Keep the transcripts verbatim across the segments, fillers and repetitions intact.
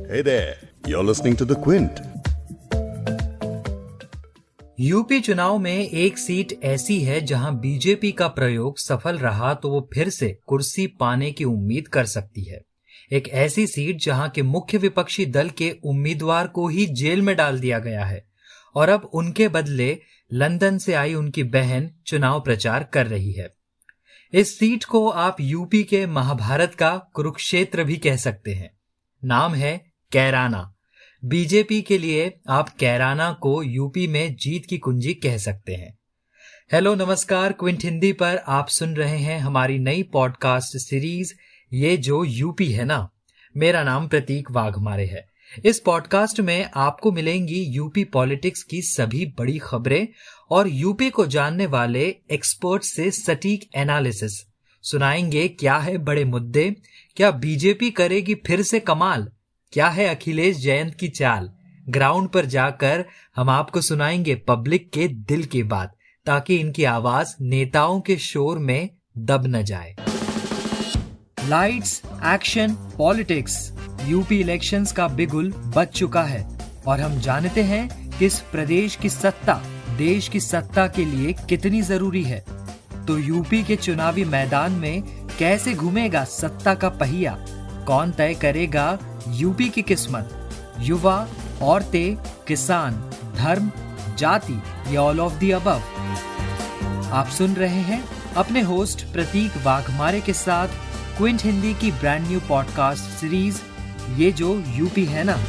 Hey there, you're listening to The Quint. UP चुनाव में एक सीट ऐसी है जहां बीजेपी का प्रयोग सफल रहा तो वो फिर से कुर्सी पाने की उम्मीद कर सकती है। एक ऐसी सीट जहां के मुख्य विपक्षी दल के उम्मीदवार को ही जेल में डाल दिया गया है और अब उनके बदले लंदन से आई उनकी बहन चुनाव प्रचार कर रही है। इस सीट को आप यूपी के महाभारत का कुरुक्षेत्र भी कह सकते हैं। नाम है कैराना। बीजेपी के लिए आप कैराना को यूपी में जीत की कुंजी कह सकते हैं। हेलो नमस्कार, क्विंट हिंदी पर आप सुन रहे हैं हमारी नई पॉडकास्ट सीरीज ये जो यूपी है ना। मेरा नाम प्रतीक वाघमारे है। इस पॉडकास्ट में आपको मिलेंगी यूपी पॉलिटिक्स की सभी बड़ी खबरें और यूपी को जानने वाले एक्सपर्ट से सटीक एनालिसिस। सुनाएंगे क्या है बड़े मुद्दे, क्या बीजेपी करेगी फिर से कमाल, क्या है अखिलेश जयंत की चाल। ग्राउंड पर जाकर हम आपको सुनाएंगे पब्लिक के दिल की बात, ताकि इनकी आवाज नेताओं के शोर में दब न जाए। Lights, action, politics. UP elections का बिगुल बज चुका है और हम जानते हैं कि इस प्रदेश की सत्ता देश की सत्ता के लिए कितनी जरूरी है। तो यूपी के चुनावी मैदान में कैसे घूमेगा सत्ता का पहिया, कौन तय करेगा यूपी की किस्मत। युवा, औरतें, किसान, धर्म, जाति या ऑल ऑफ द अबव। आप सुन रहे हैं अपने होस्ट प्रतीक वाघमारे के साथ क्विंट हिंदी की ब्रांड न्यू पॉडकास्ट सीरीज ये जो यूपी है ना।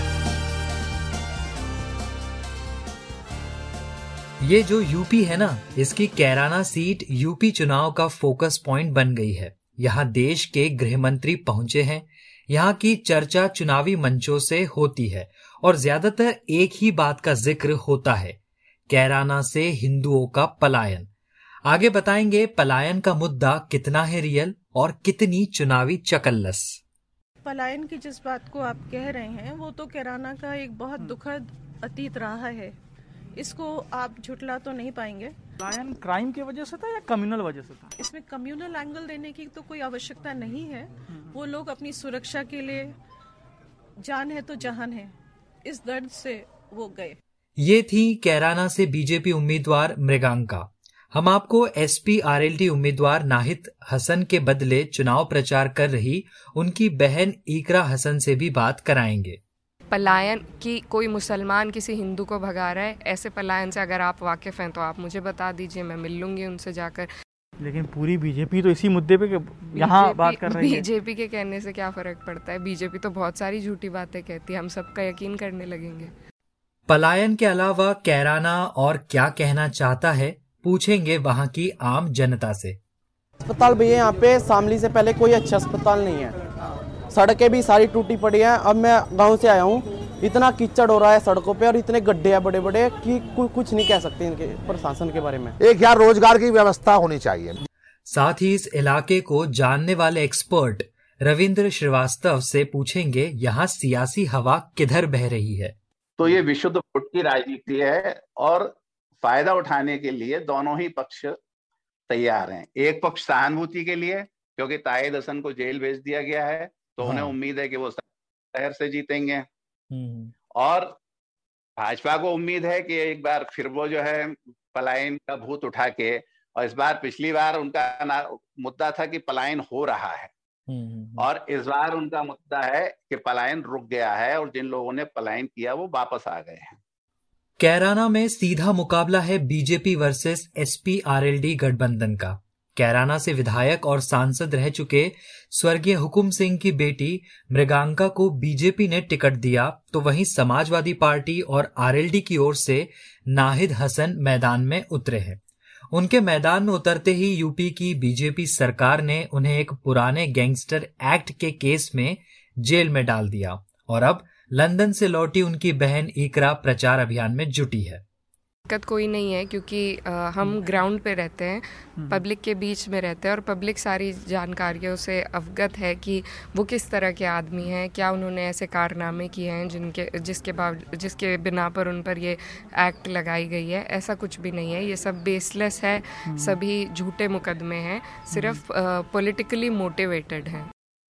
ये जो यूपी है ना, इसकी कैराना सीट यूपी चुनाव का फोकस पॉइंट बन गई है। यहाँ देश के गृह मंत्री पहुंचे हैं। यहाँ की चर्चा चुनावी मंचों से होती है और ज्यादातर एक ही बात का जिक्र होता है, कैराना से हिंदुओं का पलायन। आगे बताएंगे पलायन का मुद्दा कितना है रियल और कितनी चुनावी चकल्लस। पलायन की जिस बात को आप कह रहे हैं वो तो कैराना का एक बहुत दुखद अतीत रहा है, इसको आप झुटला तो नहीं पाएंगे। पलायन क्राइम की वजह से था या कम्युनल वजह से था? इसमें कम्युनल एंगल देने की तो कोई आवश्यकता नहीं है। वो लोग अपनी सुरक्षा के लिए जान है तो जहान है, इस दर्द से वो गए। ये थी कैराना से बीजेपी उम्मीदवार मृगांका। हम आपको एसपी आरएलडी उम्मीदवार नाहिद हसन के बदले चुनाव प्रचार कर रही उनकी बहन इकरा हसन से भी बात कराएंगे। पलायन की कोई मुसलमान किसी हिंदू को भगा रहा है, ऐसे पलायन से अगर आप वाकिफ हैं तो आप मुझे बता दीजिए, मैं मिल लूंगी उनसे जाकर। लेकिन पूरी बीजेपी तो इसी मुद्दे पे यहाँ बात कर रही है। बीजेपी के कहने से क्या फर्क पड़ता है? बीजेपी तो बहुत सारी झूठी बातें कहती है, हम सबका यकीन करने लगेंगे। पलायन के अलावा कैराना और क्या कहना चाहता है, पूछेंगे वहाँ की आम जनता से। अस्पताल भैया यहाँ पे शामली से पहले कोई अच्छा अस्पताल नहीं है, सड़कें भी सारी टूटी पड़ी हैं। अब मैं गांव से आया हूँ, इतना कीचड़ हो रहा है सड़कों पे और इतने गड्ढे हैं बड़े बड़े कि कुछ नहीं कह सकते इनके प्रशासन के बारे में। एक यार रोजगार की व्यवस्था होनी चाहिए। साथ ही इस इलाके को जानने वाले एक्सपर्ट रविंद्र श्रीवास्तव से पूछेंगे यहाँ सियासी हवा किधर बह रही है। तो ये विशुद्ध फुट की राजनीति है और फायदा उठाने के लिए दोनों ही पक्ष तैयार हैं। एक पक्ष सहानुभूति के लिए, क्योंकि ताहिद हसन को जेल भेज दिया गया है तो हाँ। उन्हें उम्मीद है कि वो शहर से जीतेंगे, और भाजपा को उम्मीद है कि एक बार फिर वो जो है पलायन का भूत उठा के, और इस बार पिछली बार उनका मुद्दा था कि पलायन हो रहा है और इस बार उनका मुद्दा है कि पलायन रुक गया है और जिन लोगों ने पलायन किया वो वापस आ गए हैं। कैराना में सीधा मुकाबला है बीजेपी वर्सेस एसपी आरएलडी गठबंधन का। कैराना से विधायक और सांसद रह चुके स्वर्गीय हुकुम सिंह की बेटी मृगांका को बीजेपी ने टिकट दिया, तो वहीं समाजवादी पार्टी और आरएलडी की ओर से नाहिद हसन मैदान में उतरे हैं। उनके मैदान में उतरते ही यूपी की बीजेपी सरकार ने उन्हें एक पुराने गैंगस्टर एक्ट के केस में जेल में डाल दिया और अब लंदन से लौटी उनकी बहन इकरा प्रचार अभियान में जुटी है। दिक्कत कोई नहीं है क्योंकि आ, हम ग्राउंड पे रहते हैं, पब्लिक के बीच में रहते हैं और पब्लिक सारी जानकारियों से अवगत है कि वो किस तरह के आदमी हैं, क्या उन्होंने ऐसे कारनामे किए हैं जिनके जिसके बाद जिसके बिना पर उन पर ये एक्ट लगाई गई है। ऐसा कुछ भी नहीं है, ये सब बेसलेस है, सभी झूठे मुकदमे हैं, सिर्फ पॉलिटिकली मोटिवेटेड हैं।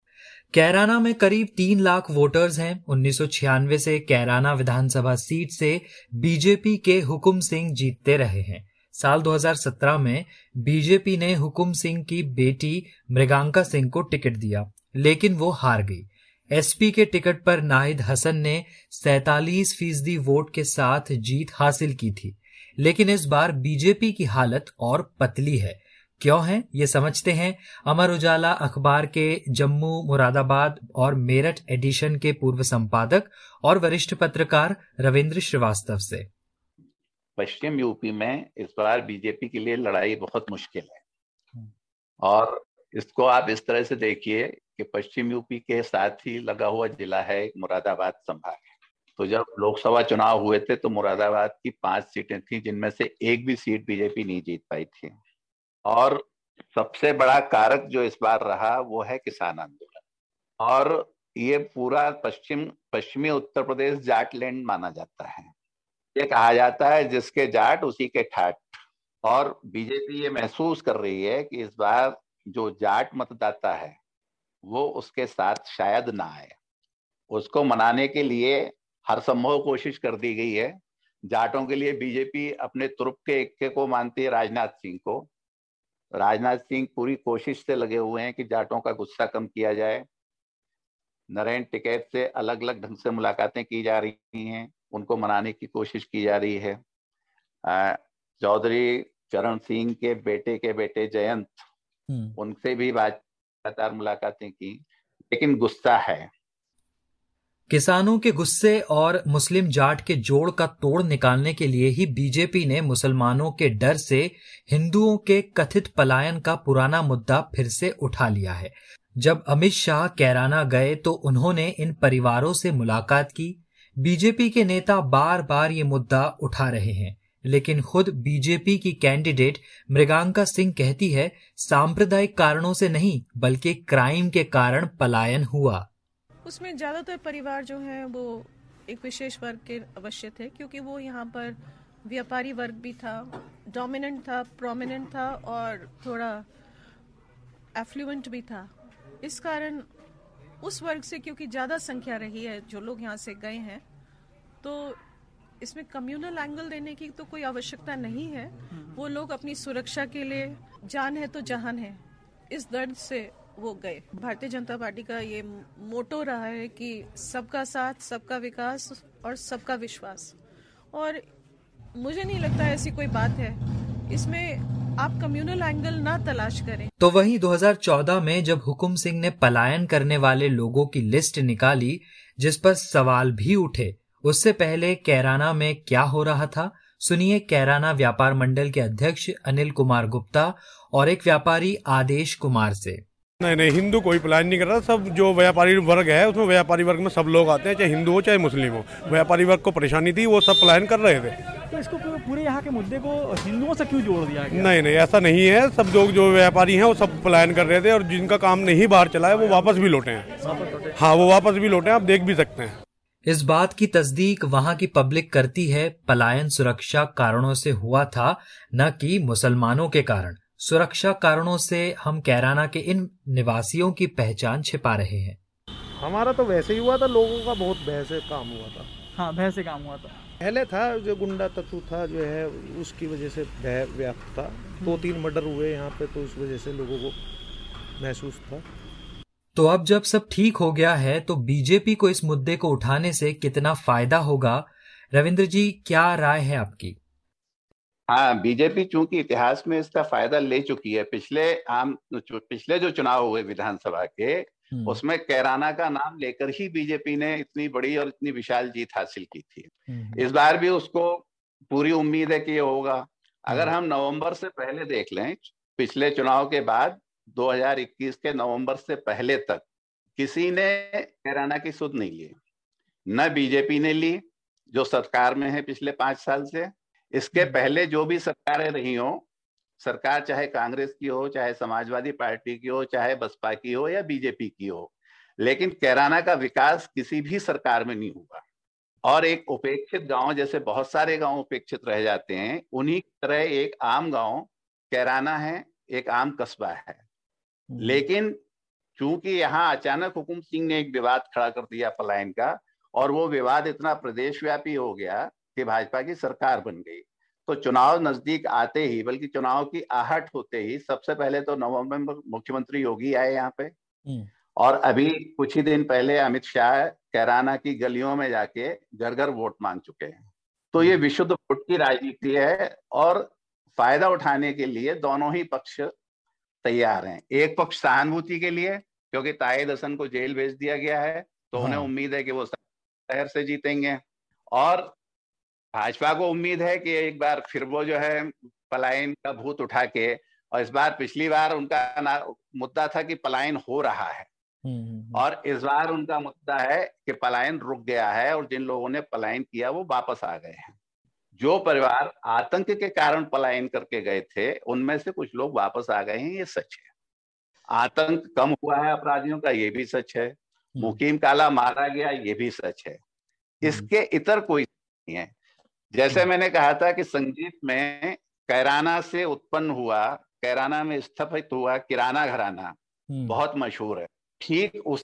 कैराना में करीब तीन लाख वोटर्स हैं। उन्नीस सौ छियानवे से कैराना विधानसभा सीट से बीजेपी के हुकुम सिंह जीतते रहे हैं। साल दो हज़ार सत्रह में बीजेपी ने हुकुम सिंह की बेटी मृगांका सिंह को टिकट दिया, लेकिन वो हार गई। एसपी के टिकट पर नाहिद हसन ने सैतालीस फीसदी वोट के साथ जीत हासिल की थी। लेकिन इस बार बीजेपी की हालत और पतली है। क्यों है ये समझते हैं अमर उजाला अखबार के जम्मू, मुरादाबाद और मेरठ एडिशन के पूर्व संपादक और वरिष्ठ पत्रकार रविंद्र श्रीवास्तव से। पश्चिम यूपी में इस बार बीजेपी के लिए लड़ाई बहुत मुश्किल है और इसको आप इस तरह से देखिए कि पश्चिम यूपी के साथ ही लगा हुआ जिला है एक मुरादाबाद संभाग। तो जब लोकसभा चुनाव हुए थे तो मुरादाबाद की पांच सीटें थी जिनमें से एक भी सीट बीजेपी नहीं जीत पाई थी और सबसे बड़ा कारक जो इस बार रहा वो है किसान आंदोलन। और ये पूरा पश्चिम पश्चिमी उत्तर प्रदेश जाट लैंड माना जाता है। ये कहा जाता है जिसके जाट उसी के ठाट। और बीजेपी ये महसूस कर रही है कि इस बार जो जाट मतदाता है वो उसके साथ शायद ना आए। उसको मनाने के लिए हर संभव कोशिश कर दी गई है। जाटों के लिए बीजेपी अपने तुरुप के इक्के को मानती है, राजनाथ सिंह को। राजनाथ सिंह पूरी कोशिश से लगे हुए हैं कि जाटों का गुस्सा कम किया जाए। नरेंद्र टिकैत से अलग अलग ढंग से मुलाकातें की जा रही हैं, उनको मनाने की कोशिश की जा रही है। चौधरी चरण सिंह के बेटे के बेटे जयंत, उनसे भी लगातार मुलाकातें की, लेकिन गुस्सा है। किसानों के गुस्से और मुस्लिम जाट के जोड़ का तोड़ निकालने के लिए ही बीजेपी ने मुसलमानों के डर से हिंदुओं के कथित पलायन का पुराना मुद्दा फिर से उठा लिया है। जब अमित शाह कैराना गए तो उन्होंने इन परिवारों से मुलाकात की। बीजेपी के नेता बार बार ये मुद्दा उठा रहे हैं, लेकिन खुद बीजेपी की कैंडिडेट मृगांका सिंह कहती है सांप्रदायिक कारणों से नहीं बल्कि क्राइम के कारण पलायन हुआ। उसमें ज़्यादातर परिवार जो है वो एक विशेष वर्ग के अवश्य थे, क्योंकि वो यहाँ पर व्यापारी वर्ग भी था, डोमिनेंट था, प्रोमिनेंट था और थोड़ा एफ्लुएंट भी था। इस कारण उस वर्ग से क्योंकि ज़्यादा संख्या रही है जो लोग यहाँ से गए हैं, तो इसमें कम्युनल एंगल देने की तो कोई आवश्यकता नहीं है। वो लोग अपनी सुरक्षा के लिए जान है तो जहान है, इस दर्द से वो गए। भारतीय जनता पार्टी का ये मोटो रहा है कि सबका साथ, सबका विकास और सबका विश्वास। और मुझे नहीं लगता ऐसी कोई बात है, इसमें आप कम्युनल एंगल ना तलाश करें। तो वहीं दो हज़ार चौदह में जब हुकुम सिंह ने पलायन करने वाले लोगों की लिस्ट निकाली, जिस पर सवाल भी उठे, उससे पहले कैराना में क्या हो रहा था, सुनिए कैराना व्यापार मंडल के अध्यक्ष अनिल कुमार गुप्ता और एक व्यापारी आदेश कुमार से। नहीं नहीं, हिंदू कोई पलायन नहीं कर रहा। सब जो व्यापारी वर्ग है उसमें व्यापारी वर्ग में सब लोग आते हैं, चाहे हिंदू हो चाहे मुस्लिम हो। व्यापारी वर्ग को परेशानी थी, वो सब पलायन कर रहे थे। तो इसको पूरे यहाँ के मुद्दे को हिंदुओं से क्यों जोड़ दिया गया? नहीं नहीं, ऐसा नहीं है। सब लोग जो व्यापारी हैं वो सब पलायन कर रहे थे और जिनका काम नहीं बाहर चला है वो वापस भी लौटे हैं। हाँ, वो वापस भी लौटे हैं, आप देख भी सकते हैं। इस बात की तस्दीक वहां की पब्लिक करती है। पलायन सुरक्षा कारणों से हुआ था, न कि मुसलमानों के कारण। सुरक्षा कारणों से हम कैराना के इन निवासियों की पहचान छिपा रहे हैं। हमारा तो वैसे ही हुआ था, लोगों का बहुत बहस से काम हुआ था। हाँ, बहस से काम हुआ था। पहले था जो गुंडा तत्व था जो है उसकी वजह से व्याप्त था। दो तीन मर्डर हुए यहाँ पे, तो उस वजह से लोगों को महसूस था। तो अब जब सब ठीक हो गया है तो बीजेपी को इस मुद्दे को उठाने से कितना फायदा होगा? रविंद्र जी, क्या राय है आपकी? हाँ, बीजेपी चूंकि इतिहास में इसका फायदा ले चुकी है। पिछले आम पिछले जो चुनाव हुए विधानसभा के, उसमें कैराना का नाम लेकर ही बीजेपी ने इतनी बड़ी और इतनी विशाल जीत हासिल की थी। इस बार भी उसको पूरी उम्मीद है कि ये होगा। अगर हम नवंबर से पहले देख लें, पिछले चुनाव के बाद दो हज़ार इक्कीस के नवंबर से पहले तक किसी ने कैराना की सुध नहीं ली। न बीजेपी ने ली जो सरकार में है पिछले पांच साल से। इसके पहले जो भी सरकारें रही हो, सरकार चाहे कांग्रेस की हो, चाहे समाजवादी पार्टी की हो, चाहे बसपा की हो या बीजेपी की हो, लेकिन कैराना का विकास किसी भी सरकार में नहीं हुआ। और एक उपेक्षित गांव, जैसे बहुत सारे गांव उपेक्षित रह जाते हैं, उन्हीं की तरह एक आम गांव कैराना है, एक आम कस्बा है। लेकिन चूंकि यहाँ अचानक हुकुम सिंह ने एक विवाद खड़ा कर दिया पलायन का, और वो विवाद इतना प्रदेश व्यापी हो गया कि भाजपा की सरकार बन गई। तो चुनाव नजदीक आते ही, बल्कि चुनाव की आहट होते ही, सबसे पहले तो नवंबर में मुख्यमंत्री योगी आए यहाँ पे, और अभी कुछ ही दिन पहले अमित शाह कैराना की गलियों में जाके घर घर वोट मांग चुके हैं। तो ये विशुद्ध वोट की राजनीति है, और फायदा उठाने के लिए दोनों ही पक्ष तैयार हैं। एक पक्ष सहानुभूति के लिए, क्योंकि ताहिद हसन को जेल भेज दिया गया है, तो हाँ। उन्हें उम्मीद है कि वो शहर से जीतेंगे, और भाजपा को उम्मीद है कि एक बार फिर वो जो है पलायन का भूत उठा के, और इस बार पिछली बार उनका मुद्दा था कि पलायन हो रहा है, और इस बार उनका मुद्दा है कि पलायन रुक गया है, और जिन लोगों ने पलायन किया वो वापस आ गए हैं। जो परिवार आतंक के कारण पलायन करके गए थे, उनमें से कुछ लोग वापस आ गए हैं, ये सच है। आतंक कम हुआ है अपराधियों का, ये भी सच है। मुकीम काला मारा गया, ये भी सच है। इसके इतर कोई नहीं है। जैसे मैंने कहा था कि संगीत में कैराना से उत्पन्न हुआ, कैराना में स्थापित हुआ किराना घराना बहुत मशहूर है। ठीक उस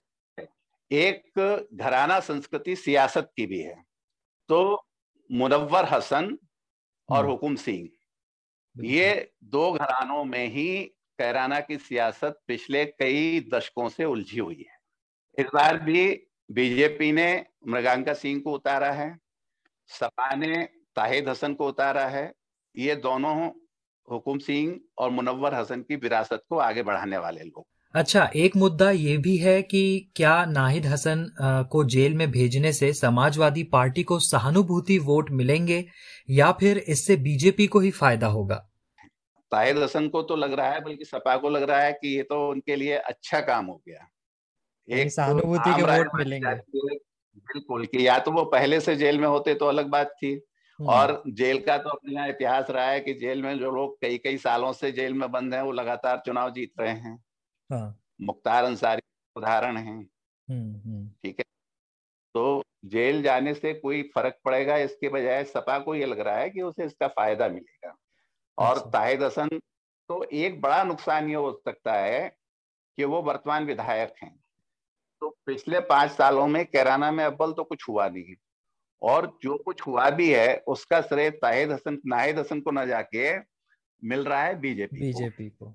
एक घराना संस्कृति सियासत की भी है। तो मुनव्वर हसन और हुकुम सिंह, ये दो घरानों में ही कैराना की सियासत पिछले कई दशकों से उलझी हुई है। इस बार भी बीजेपी ने मृगांका सिंह को उतारा है, सपा ने ताहिद हसन को उतारा है। ये दोनों हुकुम सिंह और मुनव्वर हसन की विरासत को आगे बढ़ाने वाले लोग। अच्छा, एक मुद्दा ये भी है कि क्या नाहिद हसन को जेल में भेजने से समाजवादी पार्टी को सहानुभूति वोट मिलेंगे, या फिर इससे बीजेपी को ही फायदा होगा? ताहिद हसन को तो लग रहा है, बल्कि सपा को लग रहा है कि ये तो उनके लिए अच्छा काम हो गया। एक सहानुभूति के वोट मिलेंगे। बिल्कुल, कि या तो वो पहले से जेल में होते तो अलग बात थी, और जेल का तो अपने यहाँ इतिहास रहा है कि जेल में जो लोग कई कई सालों से जेल में बंद हैं, वो लगातार चुनाव जीत रहे हैं। हाँ। मुख्तार अंसारी उदाहरण है, ठीक है। तो जेल जाने से कोई फर्क पड़ेगा, इसके बजाय सपा को ये लग रहा है कि उसे इसका फायदा मिलेगा। और ताहिद हसन तो एक बड़ा नुकसान ये हो सकता है कि वो वर्तमान विधायक हैं। तो पिछले पांच सालों में कैराना में अव्वल तो कुछ हुआ नहीं, और जो कुछ हुआ भी है उसका श्रेय ताहिद हसन नाहिद हसन को न जाके मिल रहा है बीजेपी बीजेपी को।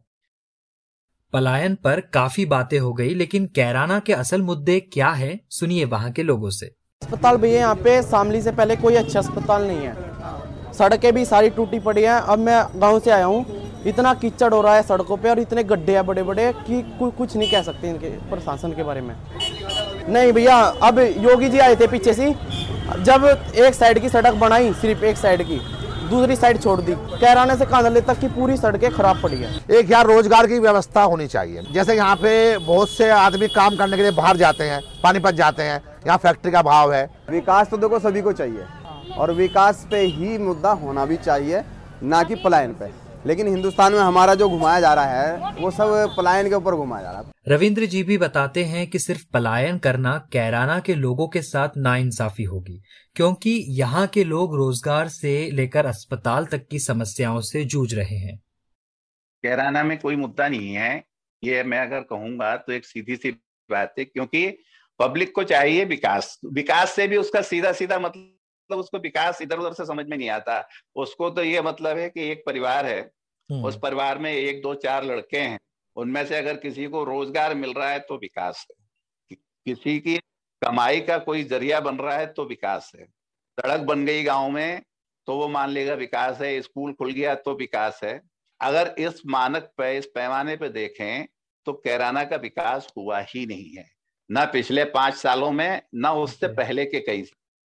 पलायन पर काफी बातें हो गई, लेकिन कैराना के असल मुद्दे क्या है, सुनिए वहाँ के लोगों से। अस्पताल भैया यहाँ पे शामली से पहले कोई अच्छा अस्पताल नहीं है, सड़कें भी सारी टूटी पड़ी हैं। अब मैं गांव से आया हूँ, इतना कीचड़ हो रहा है सड़कों पे, और इतने गड्ढे हैं बड़े बड़े कि कुछ नहीं कह सकते इनके प्रशासन के बारे में। नहीं भैया, अब योगी जी आए थे पीछे से, जब एक साइड की सड़क बनाई, सिर्फ एक साइड की, दूसरी साइड छोड़ दी, कैराने से कांदले तक की पूरी सड़कें खराब पड़ी है। एक यहाँ रोजगार की व्यवस्था होनी चाहिए। जैसे यहाँ पे बहुत से आदमी काम करने के लिए बाहर जाते हैं, पानीपत जाते हैं, यहाँ फैक्ट्री का भाव है। विकास तो देखो सभी को चाहिए, और विकास पे ही मुद्दा होना भी चाहिए, ना कि पलायन पे। लेकिन हिंदुस्तान में हमारा जो घुमाया जा रहा है वो सब पलायन के ऊपर घुमाया जा रहा है। रविंद्र जी भी बताते हैं कि सिर्फ पलायन करना कैराना के लोगों के साथ नाइंसाफी होगी, क्योंकि यहाँ के लोग रोजगार से लेकर अस्पताल तक की समस्याओं से जूझ रहे हैं। कैराना में कोई मुद्दा नहीं है, ये मैं अगर कहूंगा तो एक सीधी सी बात है, क्योंकि पब्लिक को चाहिए विकास। विकास से भी उसका सीधा सीधा मतलब मतलब उसको विकास इधर उधर से समझ में नहीं आता। उसको तो ये मतलब है कि एक परिवार है, उस परिवार में एक दो चार लड़के हैं, उनमें से अगर किसी को रोजगार मिल रहा है तो विकास है, कि, किसी की कमाई का कोई जरिया बन रहा है तो विकास है। सड़क बन गई गांव में तो वो मान लेगा विकास है, स्कूल खुल गया तो विकास है। अगर इस मानक पे, इस पैमाने पे देखें तो कैराना का विकास हुआ ही नहीं है, ना पिछले पांच सालों में, ना उससे पहले के कई।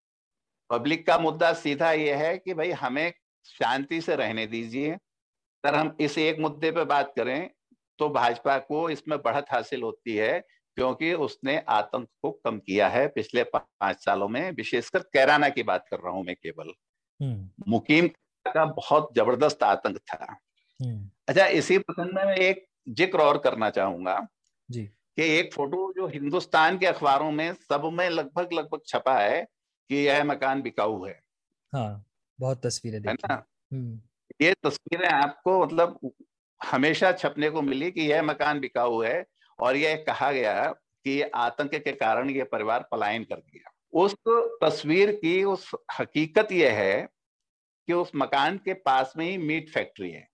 पब्लिक का मुद्दा सीधा ये है कि भाई हमें शांति से रहने दीजिए। अगर हम इस एक मुद्दे पे बात करें तो भाजपा को इसमें बढ़त हासिल होती है, क्योंकि उसने आतंक को कम किया है पिछले पांच सालों में। विशेषकर कैराना की बात कर रहा हूं मैं केवल, मुकीम का बहुत जबरदस्त आतंक था। अच्छा, इसी प्रसंग में मैं एक जिक्र और करना चाहूंगा जी, कि एक फोटो जो हिंदुस्तान के अखबारों में सब में लगभग लगभग छपा है कि यह मकान बिकाऊ है। हाँ, बहुत तस्वीरें देखी है ना। ये तस्वीरें आपको मतलब हमेशा छपने को मिली कि यह मकान बिकाऊ है, और यह कहा गया कि आतंक के कारण यह परिवार पलायन कर गया। उस तस्वीर की उस हकीकत यह है कि उस मकान के पास में ही मीट फैक्ट्री है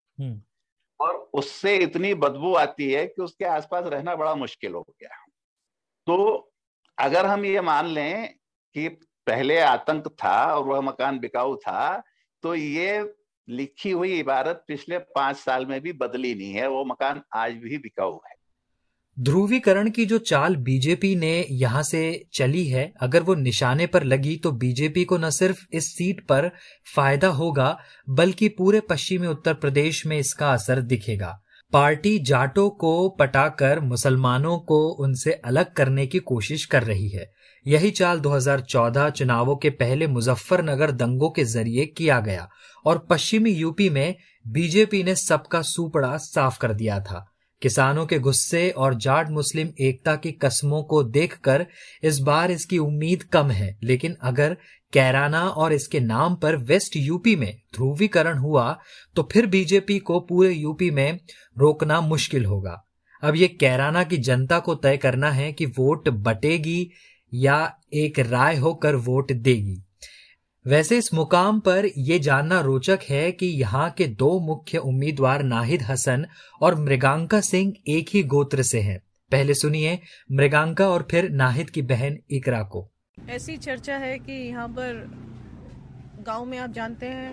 और उससे इतनी बदबू आती है कि उसके आसपास रहना बड़ा मुश्किल हो गया। तो अगर हम ये मान लें कि पहले आतंक था और वह मकान बिकाऊ था, तो ये लिखी हुई इबारत पिछले पांच साल में भी बदली नहीं है, वो मकान आज भी बिकाऊ है। ध्रुवीकरण की जो चाल बीजेपी ने यहां से चली है, अगर वो निशाने पर लगी तो बीजेपी को न सिर्फ इस सीट पर फायदा होगा बल्कि पूरे पश्चिमी उत्तर प्रदेश में इसका असर दिखेगा। पार्टी जाटों को पटाकर मुसलमानों को उनसे अलग करने की कोशिश कर रही है। यही चाल दो हज़ार चौदह चुनावों के पहले मुजफ्फरनगर दंगों के जरिए किया गया और पश्चिमी यूपी में बीजेपी ने सबका सूपड़ा साफ कर दिया था। किसानों के गुस्से और जाट मुस्लिम एकता की कस्मों को देखकर इस बार इसकी उम्मीद कम है, लेकिन अगर कैराना और इसके नाम पर वेस्ट यूपी में ध्रुवीकरण हुआ तो फिर बीजेपी को पूरे यूपी में रोकना मुश्किल होगा। अब ये कैराना की जनता को तय करना है कि वोट बटेगी या एक राय होकर वोट देगी। वैसे इस मुकाम पर यह जानना रोचक है कि यहाँ के दो मुख्य उम्मीदवार नाहिद हसन और मृगांका सिंह एक ही गोत्र से हैं। पहले सुनिए मृगांका और फिर नाहिद की बहन इकरा को। ऐसी चर्चा है कि यहाँ पर गांव में आप जानते हैं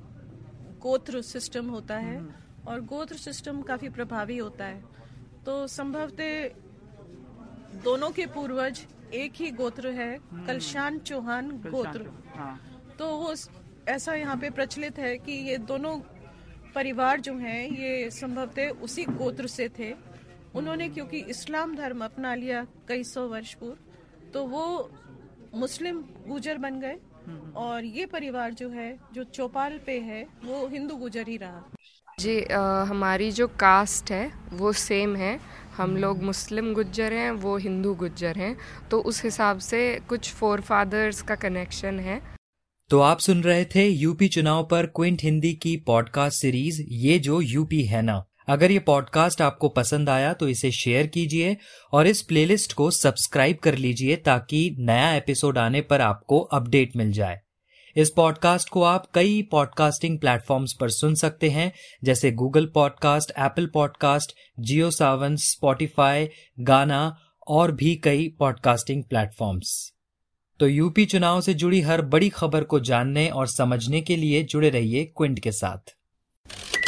गोत्र सिस्टम होता है और गोत्र सिस्टम काफी प्रभावी होता है, तो संभवतः दोनों के पूर्वज एक ही गोत्र है, कलशान चौहान गोत्र। तो वो ऐसा यहाँ पे प्रचलित है कि ये दोनों परिवार जो हैं ये संभवतः उसी गोत्र से थे। उन्होंने क्योंकि इस्लाम धर्म अपना लिया कई सौ वर्ष पूर्व, तो वो मुस्लिम गुजर बन गए और ये परिवार जो है जो चौपाल पे है वो हिंदू गुजर ही रहा। जी आ, हमारी जो कास्ट है वो सेम है, हम लोग मुस्लिम गुज्जर हैं, वो हिंदू गुज्जर हैं, तो उस हिसाब से कुछ फोर फादर्स का कनेक्शन है। तो आप सुन रहे थे यूपी चुनाव पर क्विंट हिंदी की पॉडकास्ट सीरीज ये जो यूपी है ना। अगर ये पॉडकास्ट आपको पसंद आया तो इसे शेयर कीजिए और इस प्लेलिस्ट को सब्सक्राइब कर लीजिए ताकि नया एपिसोड आने पर आपको अपडेट मिल जाए। इस पॉडकास्ट को आप कई पॉडकास्टिंग प्लेटफॉर्म्स पर सुन सकते हैं, जैसे Google podcast, Apple podcast, Jio Saavn, Spotify, Gaana और भी कई पॉडकास्टिंग प्लेटफॉर्म्स। तो यूपी चुनाव से जुड़ी हर बड़ी खबर को जानने और समझने के लिए जुड़े रहिए क्विंट के साथ।